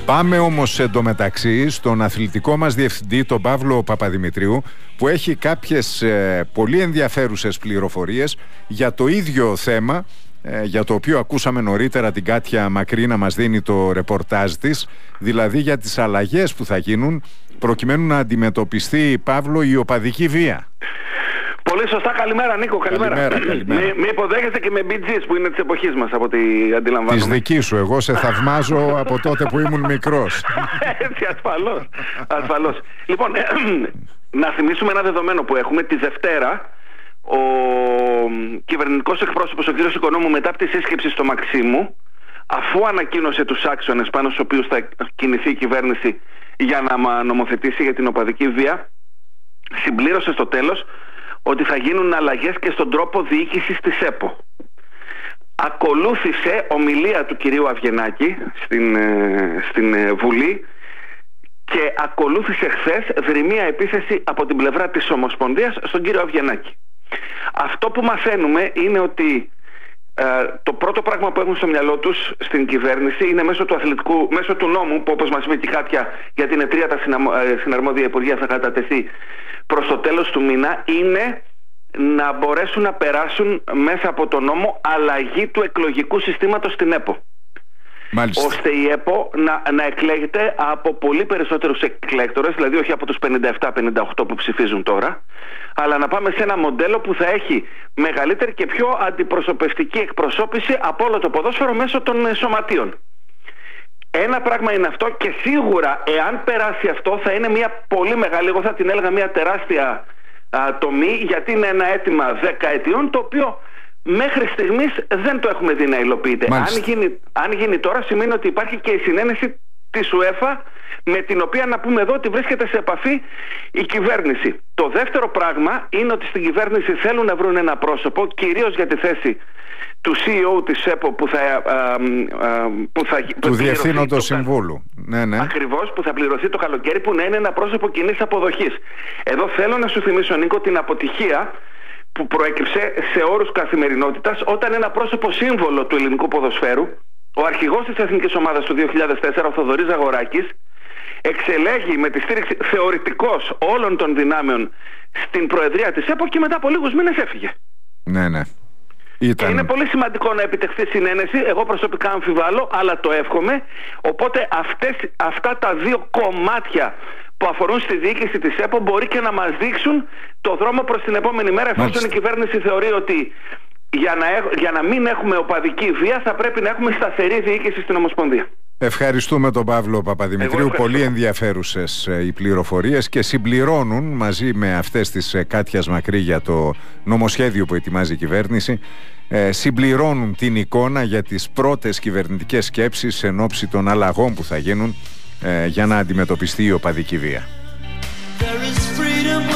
Πάμε όμως εντωμεταξύ στον αθλητικό μας διευθυντή, τον Παύλο Παπαδημητρίου, που έχει κάποιες πολύ ενδιαφέρουσες πληροφορίες για το ίδιο θέμα, για το οποίο ακούσαμε νωρίτερα την Κάτια Μακρύ να μας δίνει το ρεπορτάζ της, δηλαδή για τις αλλαγές που θα γίνουν προκειμένου να αντιμετωπιστεί, Παύλο, η οπαδική βία. Πολύ σωστά. Καλημέρα, Νίκο. Καλημέρα. Με υποδέχεστε και με BGs που είναι της εποχής μας, από ό,τι αντιλαμβάνομαι. Της δική σου. Εγώ σε θαυμάζω από τότε που ήμουν μικρός. Έτσι, ασφαλώς. Λοιπόν, να θυμίσουμε ένα δεδομένο που έχουμε. Τη Δευτέρα, ο κυβερνητικός εκπρόσωπος, ο κ. Οικονόμου, μετά από τη σύσκεψη στο Μαξίμου, αφού ανακοίνωσε τους άξονες πάνω στους οποίους θα κινηθεί η κυβέρνηση για να νομοθετήσει για την οπαδική βία, συμπλήρωσε στο τέλος ότι θα γίνουν αλλαγές και στον τρόπο διοίκησης της ΕΠΟ. Ακολούθησε ομιλία του κυρίου Αυγενάκη στην Βουλή και ακολούθησε χθες δρυμία επίθεση από την πλευρά της Ομοσπονδίας στον κύριο Αυγενάκη. Αυτό που μαθαίνουμε είναι ότι το πρώτο πράγμα που έχουν στο μυαλό τους στην κυβέρνηση είναι μέσω του νόμου, που όπως μας είπε και η Κάτια, γιατί είναι 3 τα συναρμόδια υπουργεία, θα κατατεθεί προς το τέλος του μήνα, είναι να μπορέσουν να περάσουν μέσα από το νόμο αλλαγή του εκλογικού συστήματος στην ΕΠΟ. Μάλιστα. Ώστε η ΕΠΟ να εκλέγεται από πολύ περισσότερους εκλέκτορες, δηλαδή όχι από τους 57-58 που ψηφίζουν τώρα, αλλά να πάμε σε ένα μοντέλο που θα έχει μεγαλύτερη και πιο αντιπροσωπευτική εκπροσώπηση από όλο το ποδόσφαιρο μέσω των σωματείων. Ένα πράγμα είναι αυτό, και σίγουρα εάν περάσει αυτό θα είναι μια πολύ μεγάλη, εγώ θα την έλεγα μια τεράστια τομή, γιατί είναι ένα αίτημα 10 ετιών, το οποίο μέχρι στιγμής δεν το έχουμε δει να υλοποιείται. Αν γίνει τώρα, σημαίνει ότι υπάρχει και η συνένεση της UEFA, με την οποία να πούμε εδώ ότι βρίσκεται σε επαφή η κυβέρνηση. Το δεύτερο πράγμα είναι ότι στην κυβέρνηση θέλουν να βρουν ένα πρόσωπο, κυρίως για τη θέση του CEO της ΕΠΟ του Διευθύνοντος Συμβούλου. Ναι. Ακριβώς, που θα πληρωθεί το καλοκαίρι, που να είναι ένα πρόσωπο κοινής αποδοχής. Εδώ θέλω να σου θυμίσω, Νίκο, την αποτυχία που προέκυψε σε όρους καθημερινότητας όταν ένα πρόσωπο σύμβολο του ελληνικού ποδοσφαίρου, ο αρχηγός της εθνικής ομάδας του 2004, ο Θοδωρής Ζαγοράκης, εξελέγει με τη στήριξη θεωρητικώς όλων των δυνάμεων στην προεδρία της ΕΠΟ και μετά από λίγους μήνες έφυγε. Ναι. Και είναι πολύ σημαντικό να επιτευχθεί συνένεση. Εγώ προσωπικά αμφιβάλλω, αλλά το εύχομαι. Οπότε αυτά τα δύο κομμάτια που αφορούν στη διοίκηση της ΕΠΟ μπορεί και να μας δείξουν το δρόμο προς την επόμενη μέρα, εφόσον η κυβέρνηση θεωρεί ότι για να μην έχουμε οπαδική βία θα πρέπει να έχουμε σταθερή διοίκηση στην Ομοσπονδία. Ευχαριστούμε τον Παύλο Παπαδημητρίου. Πολύ ενδιαφέρουσες οι πληροφορίες και συμπληρώνουν μαζί με αυτές της Κάτιας Μακρύ για το νομοσχέδιο που ετοιμάζει η κυβέρνηση, συμπληρώνουν την εικόνα για τις πρώτες κυβερνητικές σκέψεις εν ώψη των αλλαγών που θα γίνουν για να αντιμετωπιστεί η οπαδική βία.